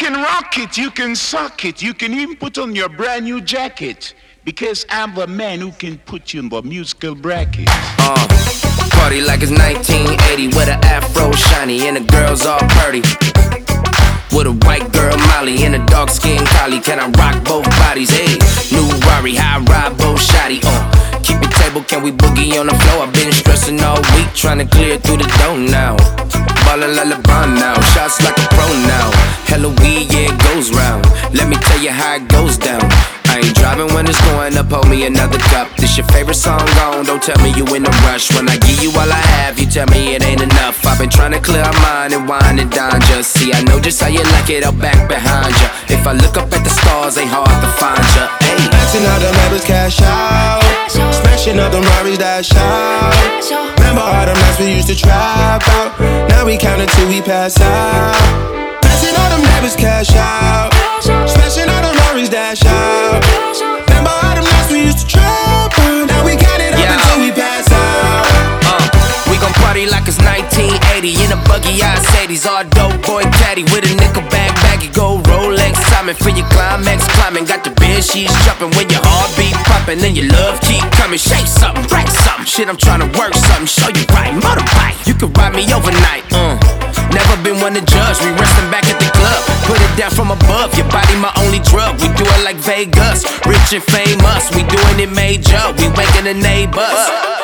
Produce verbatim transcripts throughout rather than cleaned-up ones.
can rock it, you can suck it, you can even put on your brand new jacket. Because I'm the man who can put you in the musical bracket. Uh, party like it's nineteen eighty with an afro shiny and the girls all purty. With a white girl Molly and a dark skin collie. Can I rock both bodies? Hey, new Rari, high ride both shotty. Uh, keep it table, can we boogie on the floor? I've been stressing all week, trying to clear through the dough now. Ballin' like LeBron now, shots like a pro now. Hella weed, yeah, it goes round. Let me tell you how it goes down. I ain't driving when it's going up, hold me another cup. This your favorite song gone, don't tell me you in a rush. When I give you all I have, you tell me it ain't enough. I've been trying to clear my mind and wine and dine just. See, I know just how you like it, I'll back behind ya. If I look up at the stars, ain't hard to find ya. Ayy, dancing all the members cash out, smashing all them Rari's dash out. Remember all them nights we used to trap out. Now we count until we pass out. Dancing all them members cash out, smashing all them Rari's dash out. Remember all them nights we used to trap out. Now we count it up yeah. until we pass out. Uh, we gon' party like it's nineteen eighty in a buggy Mercedes, all dope boy caddy with a nickel bag baggy gold Rolex timing for your climax climbing. Got the bed sheets jumping when your heartbeat popping and your love keep coming. Shake something, break something, shit I'm tryna work something, show you right, motorbike. You can ride me overnight. Uh, never been one to judge. We resting back at the club, put it down from above. Your body my only drug. We do it like Vegas, rich and famous. We doing it major. We waking the neighbors.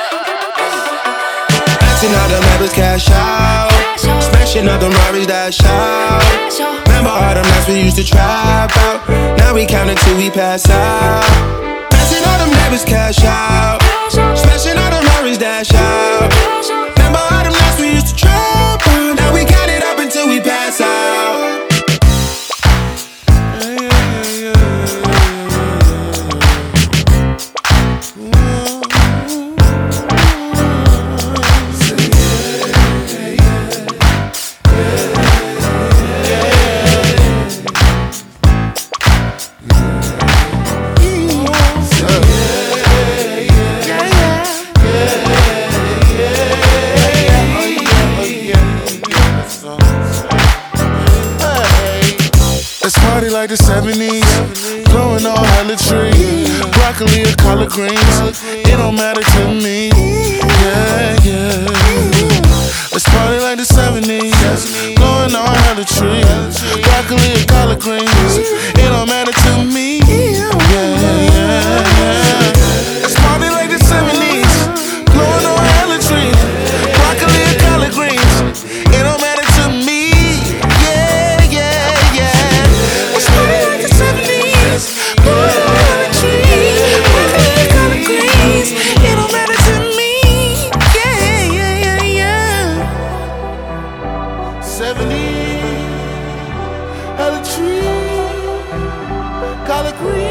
Dancing all the members cash out, smashing all them Rari's dash out. Remember all them nights we used to trap out. Now we count until we pass out. Dancing all them members cash out, smashing all them Rari's dash out. Remember all them nights we used to trap out. Now we count it up until we pass out. Like the seventies, blowing all hella trees, broccoli or collard greens, it don't matter to me. Yeah, yeah. Let's party like the seventies, blowing all hella trees, broccoli or collard greens, it don't matter to me. Yeah, yeah, yeah. Let's party like the seventies, blowing all hella trees, broccoli or collard greens, it don't matter to me. Hella tree, collard green.